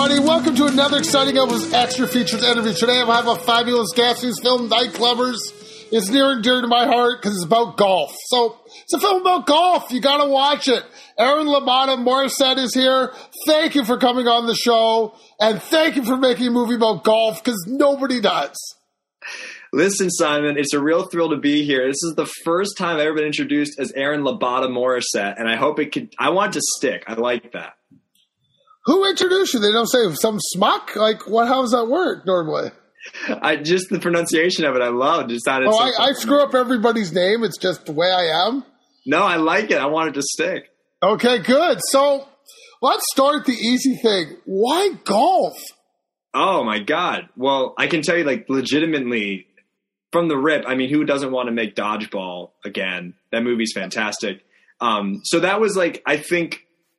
everybody. Welcome to another exciting episode of Extra Features interview. Today I have a fabulous guest whose film, Nightclubbers, is near and dear to my heart because it's about golf. So, it's a film about golf. You gotta watch it. Aaron LaMotta Morissette is here. Thank you for coming on the show. And thank you for making a movie about golf because nobody does. Listen, Simon, it's a real thrill to be here. This is the first time I've ever been introduced as Aaron LaMotta Morissette, and I hope it could. I want it to stick. I like that. Who introduced you? They don't say some smuck? Like, what? How does that work normally? Just the pronunciation of it, I love. Just sounded. I screw up everybody's name. It's just the way I am. No, I like it. I want it to stick. Okay, good. So let's start the easy thing. Why golf? Oh my God. Well, I can tell you, like, legitimately, from the rip. I mean, who doesn't want to make Dodgeball again? That movie's fantastic. So that was like, I think,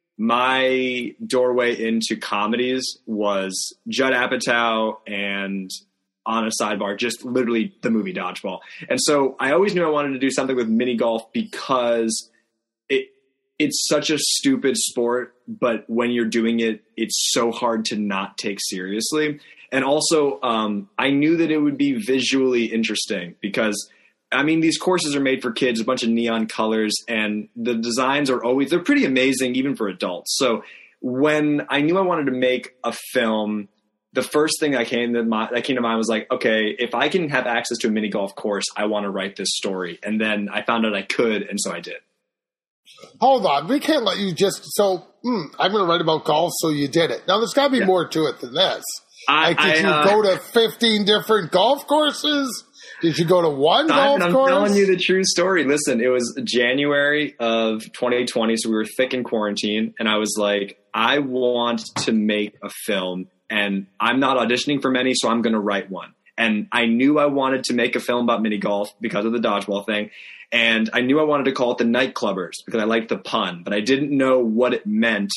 my doorway into comedies was Judd Apatow and, on a sidebar, just literally the movie Dodgeball. And so I always knew I wanted to do something with mini golf because it's such a stupid sport, but when you're doing it, it's so hard to not take seriously. And also, I knew that it would be visually interesting because, I mean, these courses are made for kids, a bunch of neon colors, and the designs are they're pretty amazing even for adults. So when I knew I wanted to make a film, the first thing that came to mind was like, okay, if I can have access to a mini golf course, I want to write this story. And then I found out I could, and so I did. Hold on. We can't let you just, I'm going to write about golf, so you did it. Now, there's got to be more to it than this. Did you go to 15 different golf courses? Did you go to one golf course? I'm telling you the true story. Listen, it was January of 2020, so we were thick in quarantine, and I was like, I want to make a film, and I'm not auditioning for many, so I'm going to write one. And I knew I wanted to make a film about mini golf because of the Dodgeball thing, and I knew I wanted to call it the Nightclubbers because I liked the pun, but I didn't know what it meant.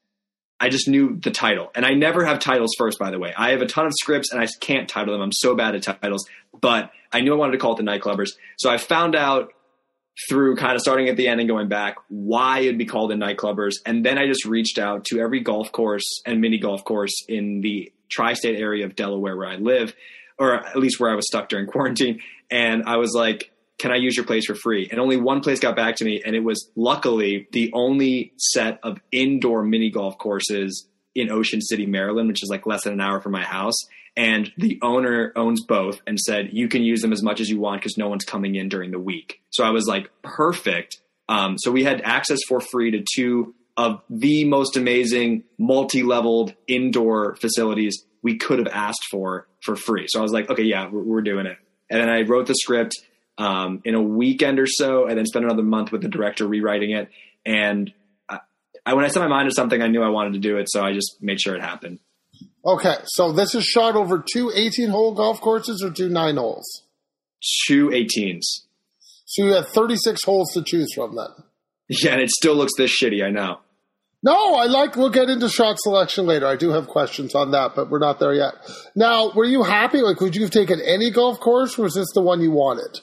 I just knew the title. And I never have titles first, by the way. I have a ton of scripts and I can't title them. I'm so bad at titles. But I knew I wanted to call it the Nightclubbers. So I found out through kind of starting at the end and going back why it'd be called the Nightclubbers. And then I just reached out to every golf course and mini golf course in the tri-state area of Delaware where I live, or at least where I was stuck during quarantine. And I was like, can I use your place for free? And only one place got back to me, and it was luckily the only set of indoor mini golf courses in Ocean City, Maryland, which is like less than an hour from my house. And the owner owns both and said, you can use them as much as you want because no one's coming in during the week. So I was like, perfect. So we had access for free to two of the most amazing multi-leveled indoor facilities we could have asked for free. So I was like, okay, yeah, we're doing it. And then I wrote the script in a weekend or so, and then spent another month with the director rewriting it. And when I set my mind to something, I knew I wanted to do it, so I just made sure it happened. Okay, so this is shot over two 18-hole golf courses or two 9 holes? Two 18s. So you have 36 holes to choose from then? Yeah, and it still looks this shitty, I know. No, we'll get into shot selection later. I do have questions on that, but we're not there yet. Now, were you happy? Like, would you have taken any golf course, or was this the one you wanted?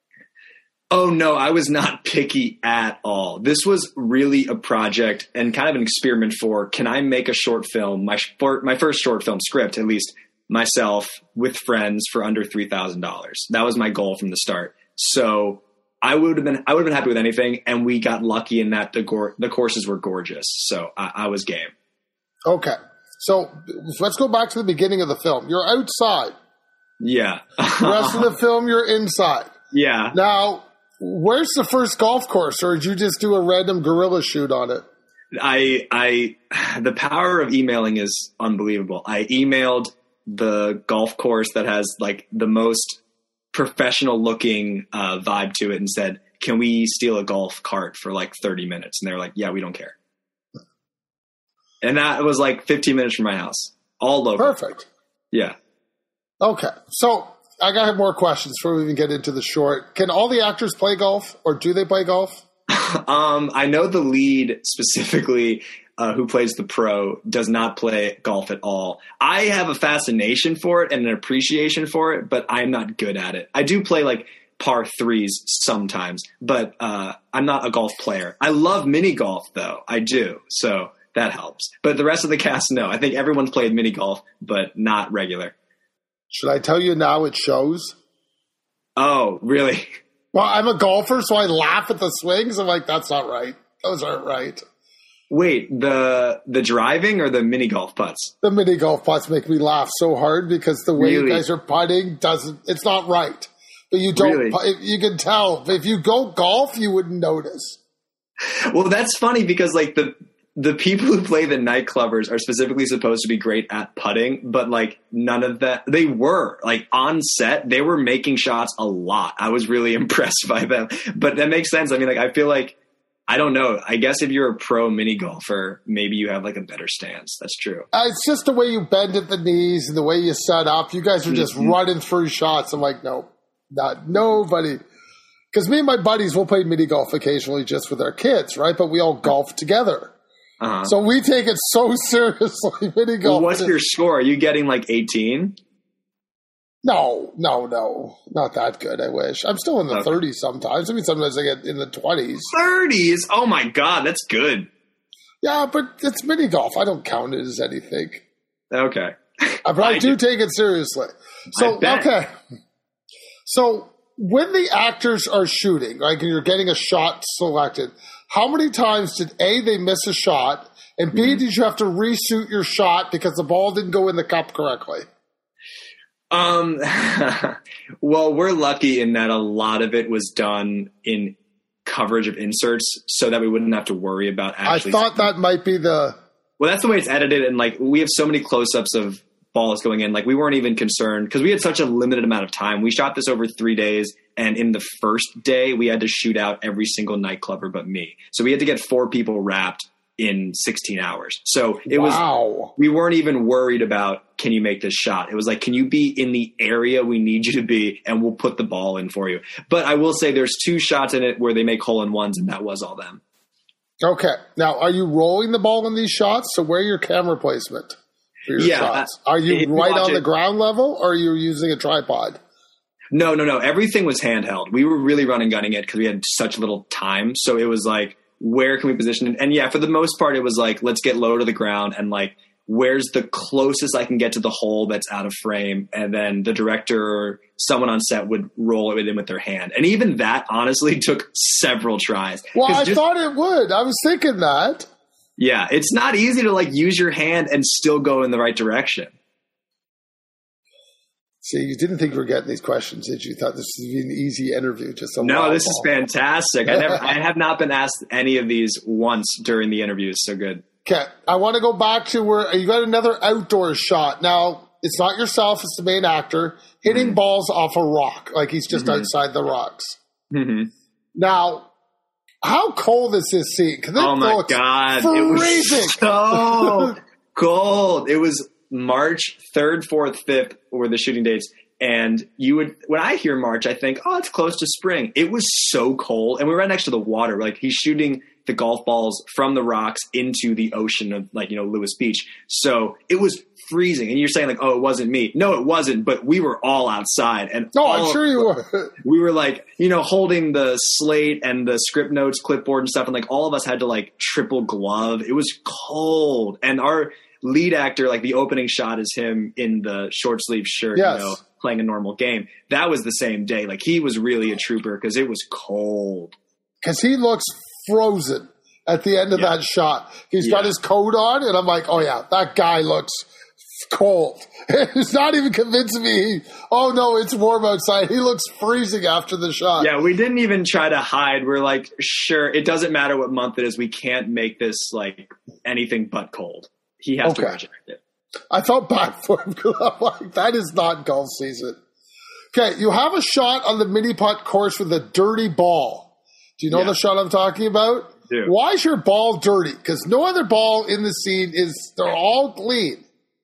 Oh, no, I was not picky at all. This was really a project and kind of an experiment for, can I make a short film, my first short film script, at least myself, with friends for under $3,000. That was my goal from the start. So I would have been happy with anything, and we got lucky in that the courses were gorgeous. So I was game. Okay. So let's go back to the beginning of the film. You're outside. Yeah. The rest of the film, you're inside. Yeah. Now, where's the first golf course, or did you just do a random guerrilla shoot on it? The power of emailing is unbelievable. I emailed the golf course that has like the most professional looking vibe to it and said, can we steal a golf cart for like 30 minutes? And they were like, yeah, we don't care. And that was like 15 minutes from my house. All local. Perfect. Yeah. Okay. So I got to have more questions before we even get into the short. Can all the actors play golf, or do they play golf? I know the lead specifically, who plays the pro, does not play golf at all. I have a fascination for it and an appreciation for it, but I'm not good at it. I do play like par threes sometimes, but I'm not a golf player. I love mini golf though. I do. So that helps. But the rest of the cast, no. I think everyone's played mini golf, but not regular. Should I tell you now it shows? Oh, really? Well, I'm a golfer, so I laugh at the swings. I'm like, that's not right. Those aren't right. Wait, the driving or the mini golf putts? The mini golf putts make me laugh so hard because the way Really? you guys are putting it's not right. But you don't, Really? you can tell. If you go golf, you wouldn't notice. Well, that's funny because like the people who play the nightclubbers are specifically supposed to be great at putting, but like none of that, they were like on set, they were making shots a lot. I was really impressed by them, but that makes sense. I mean, like, I feel like, I don't know. I guess if you're a pro mini golfer, maybe you have like a better stance. That's true. It's just the way you bend at the knees and the way you set up. You guys are just running through shots. I'm like, no, not nobody. Because me and my buddies will play mini golf occasionally just with our kids, right? But we all golf together. Uh-huh. So we take it so seriously, mini golf. Well, what's your score? Are you getting like 18? No, not that good. I wish. I'm still in the 30s sometimes. I mean, sometimes I get in the 20s. 30s? Oh my God, that's good. Yeah, but it's mini golf. I don't count it as anything. Okay. But I do take it seriously. So, okay. So when the actors are shooting, like, and you're getting a shot selected, how many times did A, they miss a shot, and B, did you have to reshoot your shot because the ball didn't go in the cup correctly? Well, we're lucky in that a lot of it was done in coverage of inserts so that we wouldn't have to worry about actually. I thought that might be the... Well, that's the way it's edited. And like, we have so many close-ups of balls going in. Like, we weren't even concerned because we had such a limited amount of time. We shot this over 3 days. And in the first day, we had to shoot out every single nightclubber but me. So we had to get 4 people wrapped in 16 hours. So it was, we weren't even worried about, can you make this shot? It was like, can you be in the area we need you to be, and we'll put the ball in for you. But I will say there's 2 shots in it where they make hole-in-ones, and that was all them. Okay. Now, are you rolling the ball in these shots? So where your camera placement for your shots? Are you right on the ground level, or are you using a tripod? No. Everything was handheld. We were really gunning it because we had such little time. So it was like, where can we position it? And yeah, for the most part, it was like, let's get low to the ground and like, where's the closest I can get to the hole that's out of frame? And then the director or someone on set would roll it in with their hand. And even that, honestly, took several tries. Well, I thought it would. I was thinking that. Yeah, it's not easy to like use your hand and still go in the right direction. See, you didn't think we were getting these questions, did you? You thought this would be an easy interview, just a No, this is fantastic. I have not been asked any of these once during the interviews. So good. Okay, I want to go back to where you got another outdoor shot. Now, it's not yourself; it's the main actor hitting balls off a rock, like he's just outside the rocks. Mm-hmm. Now, how cold is this scene? Oh my God, freezing. It was so cold. It was March 3rd, 4th, 5th were the shooting dates. And when I hear March, I think, oh, it's close to spring. It was so cold. And we were right next to the water. Like, he's shooting the golf balls from the rocks into the ocean of, like, Lewis Beach. So it was freezing. And you're saying, like, oh, it wasn't me. No, it wasn't. But we were all outside. And I'm sure you were. We were, like, holding the slate and the script notes, clipboard and stuff. And, like, all of us had to, like, triple glove. It was cold. And our lead actor, like, the opening shot is him in the short sleeve shirt, playing a normal game. That was the same day. Like, he was really a trooper because it was cold. Because he looks frozen at the end of that shot. He's got his coat on, and I'm like, oh yeah, that guy looks cold. It's not even convincing me. Oh no, it's warm outside. He looks freezing after the shot. Yeah, we didn't even try to hide. We're like, sure, it doesn't matter what month it is. We can't make this like anything but cold. He has to reject it. I felt bad for him because I'm like, that is not golf season. Okay, you have a shot on the mini putt course with a dirty ball. Do you know the shot I'm talking about? Dude. Why is your ball dirty? Because no other ball in the scene they're all clean.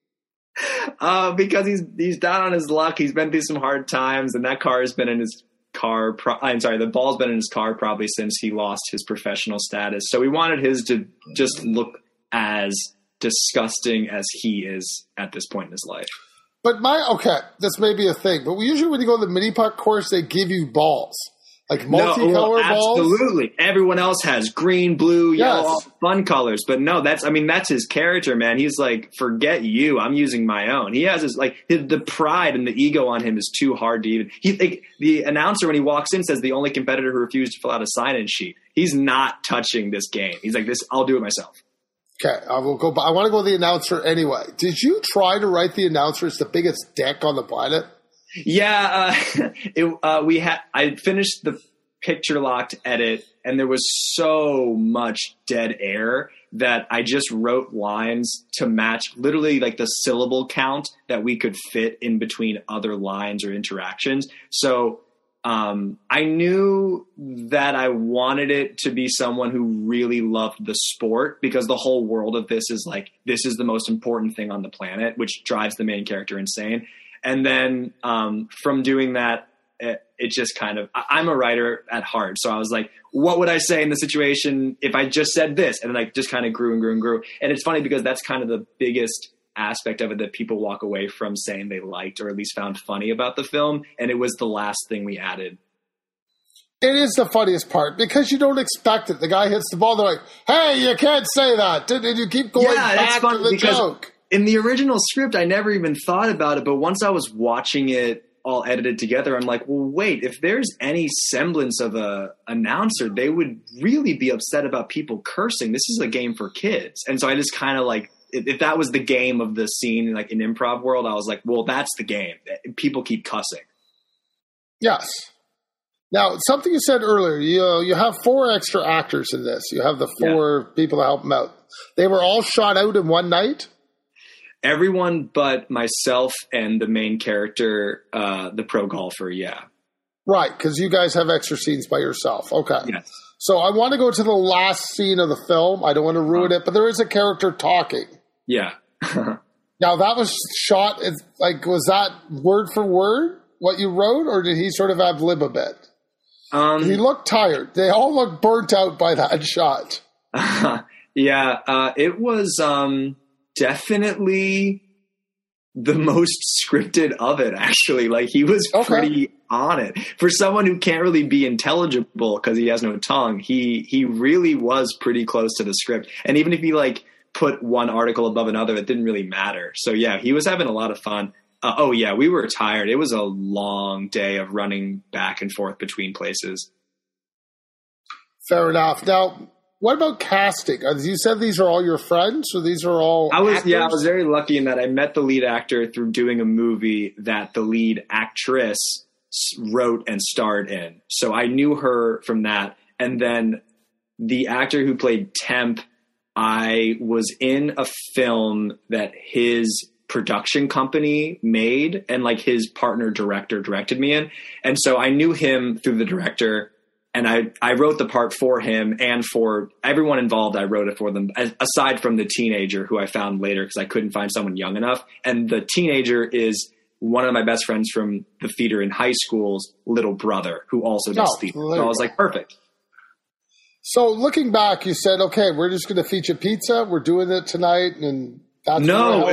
Because he's down on his luck. He's been through some hard times, and that car has been in his car. The ball's been in his car probably since he lost his professional status. So we wanted his to just look as disgusting as he is at this point in his life. But this may be a thing, but usually when you go to the mini putt course, they give you balls. Like multicolor balls? Absolutely. Everyone else has green, blue, yellow, all fun colors. But no, that's his character, man. He's like, forget you. I'm using my own. He has the pride and the ego on him is too hard to even. The announcer, when he walks in, says the only competitor who refused to fill out a sign-in sheet. He's not touching this game. He's like, I'll do it myself. Okay, I will go. I want to go with the announcer anyway. Did you try to write the announcer as the biggest dick on the planet? Yeah, I finished the picture locked edit, and there was so much dead air that I just wrote lines to match literally like the syllable count that we could fit in between other lines or interactions. So I knew that I wanted it to be someone who really loved the sport, because the whole world of this is like, this is the most important thing on the planet, which drives the main character insane. And then from doing that, it just kind of, I'm a writer at heart. So I was like, what would I say in the situation if I just said this? And like just kind of grew and grew and grew. And it's funny because that's kind of the biggest aspect of it that people walk away from saying they liked or at least found funny about the film. And it was the last thing we added. It is the funniest part because you don't expect it. The guy hits the ball. They're like, hey, you can't say that. And you keep going back to the joke. In the original script, I never even thought about it. But once I was watching it all edited together, I'm like, well, wait, if there's any semblance of a announcer, they would really be upset about people cursing. This is a game for kids. And so I just kind of like, if that was the game of the scene, like in improv world, I was like, well, that's the game. People keep cussing. Yes. Now, something you said earlier, you have 4 extra actors in this. You have the 4 people to help them out. They were all shot out in one night? Everyone but myself and the main character, the pro golfer, yeah. Right, because you guys have extra scenes by yourself. Okay. Yes. So I want to go to the last scene of the film. I don't want to ruin it, but there is a character talking. Yeah. Now, that was shot, was that word for word what you wrote, or did he sort of ad-lib a bit? He looked tired. They all looked burnt out by that shot. Yeah, it was definitely the most scripted of it, actually. Like, he was pretty on it. For someone who can't really be intelligible because he has no tongue, he really was pretty close to the script. And even if he, like, put one article above another, it didn't really matter. So, yeah, he was having a lot of fun. We were tired. It was a long day of running back and forth between places. Fair enough. Now, what about casting? You said these are all your friends, so these are all actors? Yeah, I was very lucky in that I met the lead actor through doing a movie that the lead actress wrote and starred in. So I knew her from that. And then the actor who played Temp, I was in a film that his production company made, and like his partner director directed me in. And so I knew him through the director, and I wrote the part for him and for everyone involved. I wrote it for them, aside from the teenager who I found later because I couldn't find someone young enough. And the teenager is one of my best friends from the theater in high school's little brother who also does theater. So I was like, perfect. So looking back, you said, okay, we're just going to feature pizza. We're doing it tonight. And that's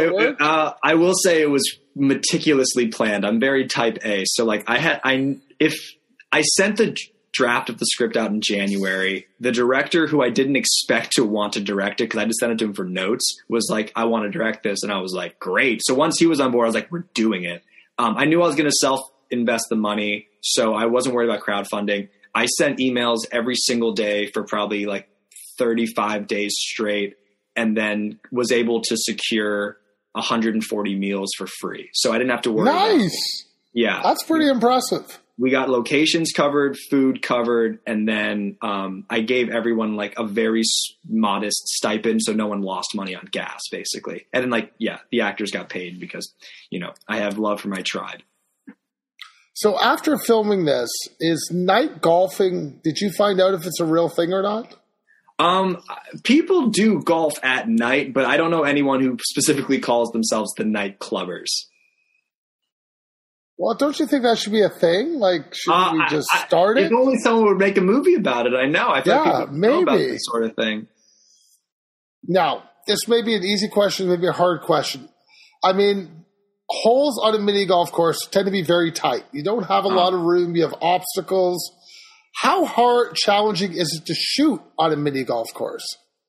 I will say it was meticulously planned. I'm very type A. So like if I sent the draft of the script out in January, the director, who I didn't expect to want to direct it because I just sent it to him for notes, was like, I want to direct this. And I was like, great. So once he was on board, I was like, we're doing it. I knew I was going to self-invest the money, so I wasn't worried about crowdfunding. I sent emails every single day for probably like 35 days straight, and then was able to secure 140 meals for free. So I didn't have to worry. Nice. Yeah. That's pretty impressive. We got locations covered, food covered, and then I gave everyone like a very modest stipend so no one lost money on gas, basically. And then the actors got paid because, I have love for my tribe. So after filming this, is night golfing, did you find out if it's a real thing or not? People do golf at night, but I don't know anyone who specifically calls themselves the night clubbers. Well, don't you think that should be a thing? Like, should we just start it? If only someone would make a movie about it. I know. I feel like people know about this sort of thing. Now, this may be an easy question, maybe a hard question. I mean, holes on a mini golf course tend to be very tight. You don't have a lot of room. You have obstacles. How challenging is it to shoot on a mini golf course?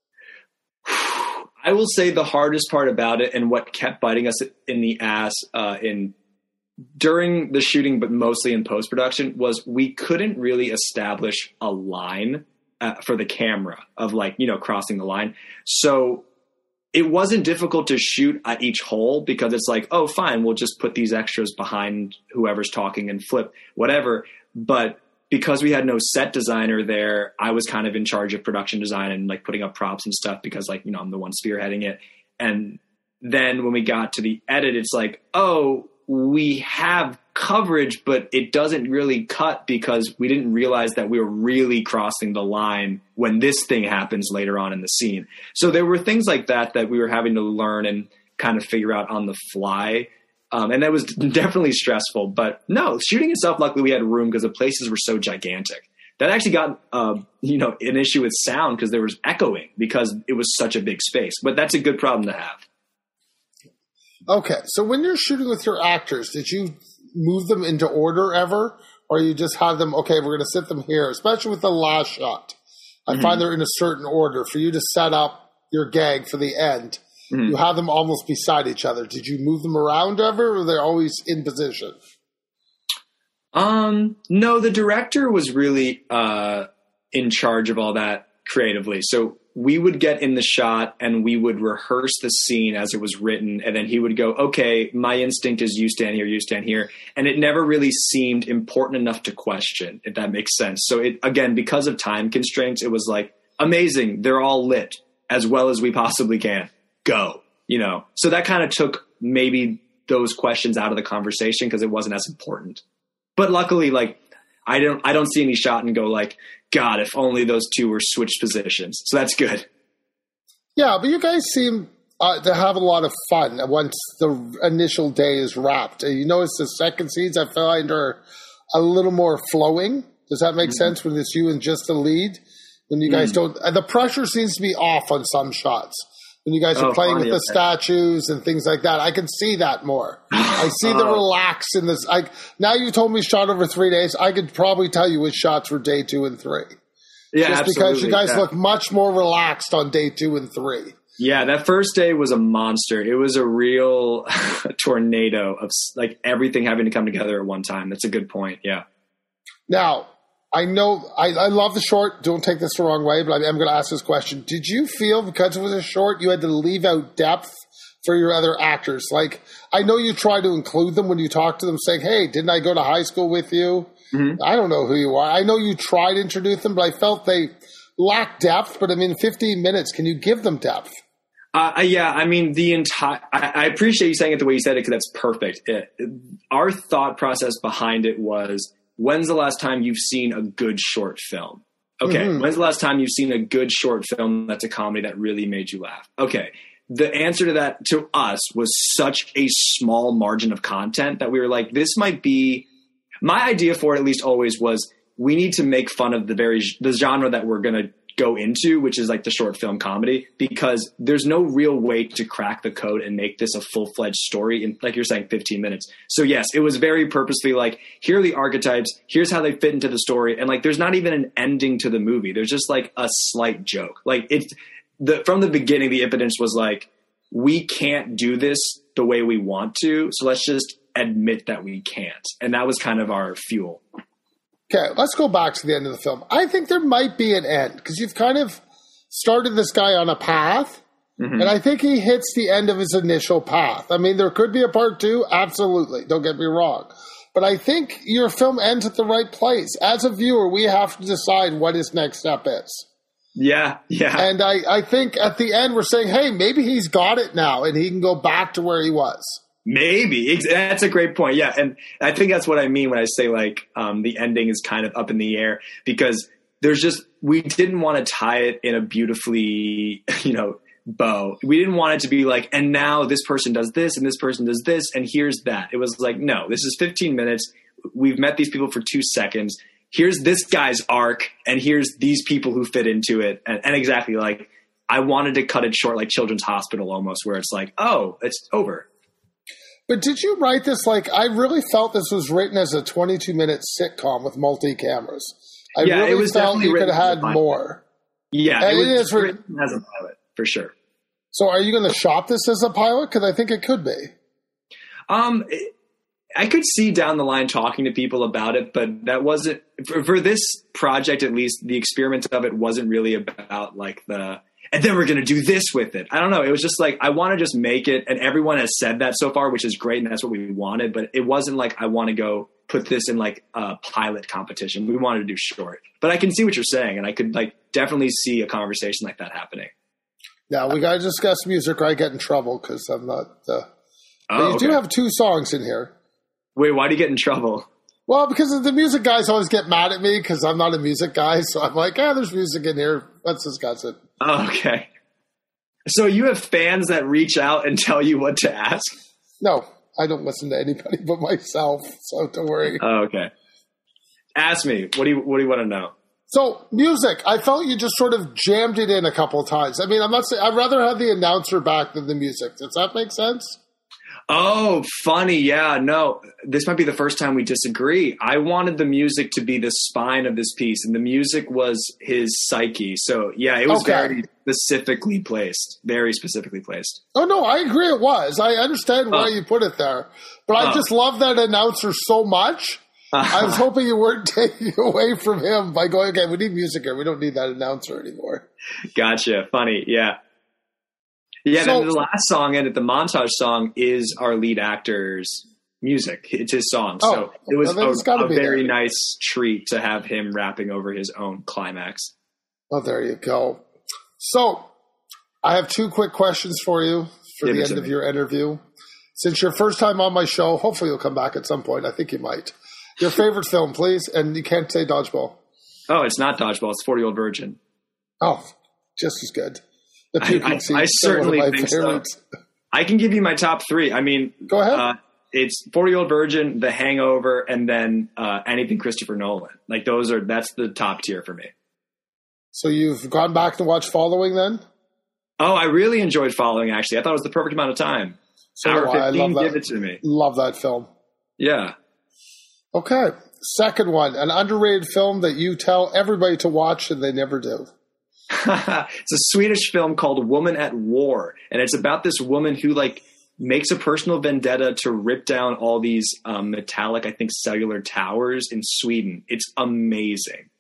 I will say the hardest part about it and what kept biting us in the ass during the shooting, but mostly in post-production, was we couldn't really establish a line for the camera of crossing the line. So it wasn't difficult to shoot at each hole because it's like, oh, fine, we'll just put these extras behind whoever's talking and flip whatever. But because we had no set designer there, I was kind of in charge of production design and putting up props and stuff because I'm the one spearheading it. And then when we got to the edit, it's like, oh, we have coverage, but it doesn't really cut because we didn't realize that we were really crossing the line when this thing happens later on in the scene. So there were things like that we were having to learn and kind of figure out on the fly. And that was definitely stressful, but no, shooting itself, luckily we had room because the places were so gigantic. That actually got, an issue with sound because there was echoing because it was such a big space, but that's a good problem to have. Okay, so when you're shooting with your actors, did you move them into order ever? Or you just have them, okay, we're going to sit them here, especially with the last shot. I find they're in a certain order. For you to set up your gag for the end, you have them almost beside each other. Did you move them around ever, or they're always in position? No, the director was really in charge of all that creatively. So we would get in the shot and we would rehearse the scene as it was written. And then he would go, okay, my instinct is you stand here, you stand here. And it never really seemed important enough to question, if that makes sense. So again, because of time constraints, it was like, amazing. They're all lit as well as we possibly can. Go, So that kind of took maybe those questions out of the conversation because it wasn't as important. But luckily, I don't see any shot and go God, if only those two were switched positions. So that's good. Yeah, but you guys seem to have a lot of fun once the initial day is wrapped. You notice the second scenes I find are a little more flowing. Does that make sense when it's you and just the lead? When you guys don't, the pressure seems to be off on some shots. When you guys are playing with the statues and things like that, I can see that more. I see the relax in this. Now you told me shot over 3 days. I could probably tell you which shots were day 2 and 3. Yeah, just absolutely. because you guys look much more relaxed on day 2 and 3. Yeah, that first day was a monster. It was a real tornado of everything having to come together at one time. That's a good point. Yeah. Now, I know I love the short. Don't take this the wrong way, but I'm going to ask this question. Did you feel because it was a short, you had to leave out depth for your other actors? I know you try to include them when you talk to them, saying, hey, didn't I go to high school with you? I don't know who you are. I know you try to introduce them, but I felt they lacked depth. But 15 minutes, can you give them depth? Yeah, I appreciate you saying it the way you said it because that's perfect. Our thought process behind it was, when's the last time you've seen a good short film? Okay. When's the last time you've seen a good short film that's a comedy that really made you laugh? Okay. The answer to that to us was such a small margin of content that we were like, this might be – my idea for it at least always was we need to make fun of the genre that we're going to go into, which is the short film comedy, because there's no real way to crack the code and make this a full-fledged story in, like you're saying, 15 minutes. So yes, it was very purposely here are the archetypes, here's how they fit into the story, and there's not even an ending to the movie. There's just a slight joke. From the beginning, the impetus was we can't do this the way we want to, so let's just admit that we can't. And that was kind of our fuel. Okay, let's go back to the end of the film. I think there might be an end because you've kind of started this guy on a path, and I think he hits the end of his initial path. There could be a part 2, absolutely. Don't get me wrong. But I think your film ends at the right place. As a viewer, we have to decide what his next step is. Yeah. And I think at the end we're saying, hey, maybe he's got it now and he can go back to where he was. Maybe. That's a great point. Yeah. And I think that's what I mean when I say the ending is kind of up in the air because we didn't want to tie it in a beautifully, bow. We didn't want it to be and now this person does this and this person does this and here's that. It was no, this is 15 minutes. We've met these people for 2 seconds. Here's this guy's arc and here's these people who fit into it. And exactly I wanted to cut it short like Children's Hospital almost where it's oh, it's over. But did you write this I really felt this was written as a 22-minute sitcom with multi-cameras. I Yeah, really it was felt definitely you could written have as had a pilot. more. Yeah, And it it is was for- written as a pilot, for sure. So are you going to shop this as a pilot? Because I think it could be. I could see down the line talking to people about it, but that wasn't for this project. At least the experiment of it wasn't really about like and then we're going to do this with it. I don't know. It was just like, I want to just make it. And everyone has said that so far, which is great. And that's what we wanted. But it wasn't like, I want to go put this in like a pilot competition. We wanted to do short, but I can see what you're saying. And I could like definitely see a conversation like that happening. Now we got to discuss music or I get in trouble because I'm not, but you do okay. have 2 songs in here. Wait, why do you get in trouble? Well, because the music guys always get mad at me because I'm not a music guy. So I'm like, there's music in here. Let's discuss it. Oh, okay. So you have fans that reach out and tell you what to ask? No, I don't listen to anybody but myself. So don't worry. Oh, okay. Ask me. What do you want to know? So music, I felt you just sort of jammed it in a couple of times. I mean, I'm not saying I'd rather have the announcer back than the music. Does that make sense? Oh, funny. Yeah, no, this might be the first time we disagree. I wanted the music to be the spine of this piece, and the music was his psyche. So, yeah, it was very specifically placed, very specifically placed. Oh, no, I agree it was. I understand why you put it there. But I just love that announcer so much. I was hoping you weren't taking away from him by going, okay, we need music here. We don't need that announcer anymore. Gotcha. Funny. Yeah. Yeah, So, then the last song in it, the montage song, is our lead actor's music. It's his song. So it was a very nice treat to have him rapping over his own climax. Oh, there you go. So I have 2 quick questions for you for the end of your interview. Since your first time on my show, hopefully you'll come back at some point. I think you might. Your favorite film, please. And you can't say Dodgeball. Oh, it's not Dodgeball. It's 40-Year-Old Virgin. Oh, just as good. I certainly think so. I can give you my top 3. I mean, go ahead. It's 40-Year-Old Virgin, The Hangover, and then anything Christopher Nolan. Like that's the top tier for me. So you've gone back to watch Following then? Oh, I really enjoyed Following, actually. I thought it was the perfect amount of time. So Hour 15, I love that. give it to me. Love that film. Yeah. Okay. Second one, an underrated film that you tell everybody to watch and they never do. It's a Swedish film called Woman at War, and it's about this woman who like makes a personal vendetta to rip down all these metallic, I think, cellular towers in Sweden. It's amazing.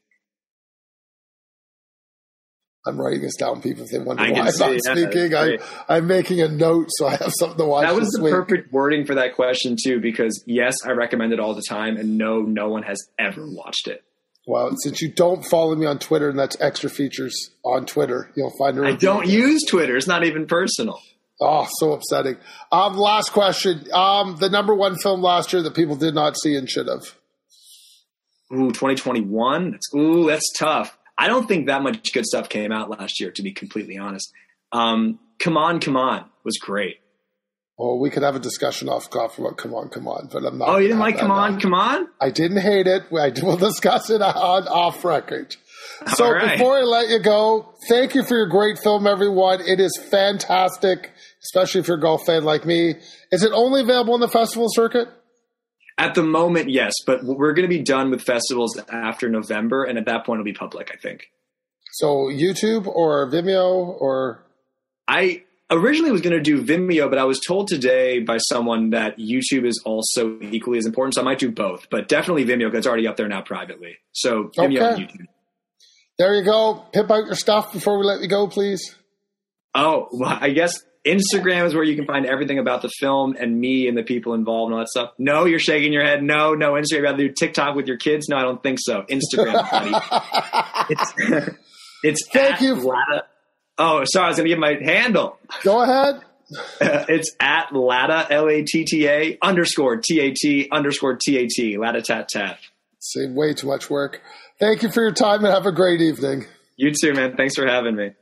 I'm writing this down, people, if they wonder why I'm not speaking. I'm making a note so I have something to watch. That was the perfect wording for that question too, because yes, I recommend it all the time, and no one has ever watched it. Well, since you don't follow me on Twitter, and that's Extra Features on Twitter, you'll find a review. I don't use Twitter. It's not even personal. Oh, so upsetting. Last question. The number 1 film last year that people did not see and should have. Ooh, 2021? That's tough. I don't think that much good stuff came out last year, to be completely honest. Come On was great. Well, we could have a discussion off about Come On, but I'm not. Oh, you didn't like Come On? I didn't hate it. We'll discuss it on off record. So right. Before I let you go, thank you for your great film, everyone. It is fantastic, especially if you're a golf fan like me. Is it only available on the festival circuit? At the moment, yes, but we're going to be done with festivals after November, and at that point it'll be public, I think. So YouTube or Vimeo or? I originally was going to do Vimeo, but I was told today by someone that YouTube is also equally as important, so I might do both, but definitely Vimeo because it's already up there now privately. So Vimeo and YouTube. There you go. Pimp out your stuff before we let you go, please. Oh, well, I guess Instagram is where you can find everything about the film and me and the people involved and all that stuff. No, you're shaking your head. No, Instagram. You'd rather do TikTok with your kids? No, I don't think so. Instagram, buddy. It's Thank you. Latta. Oh, sorry. I was going to give my handle. Go ahead. It's at Latta, LATTA _TAT_TAT, Latta Tat Tat. See, way too much work. Thank you for your time and have a great evening. You too, man. Thanks for having me.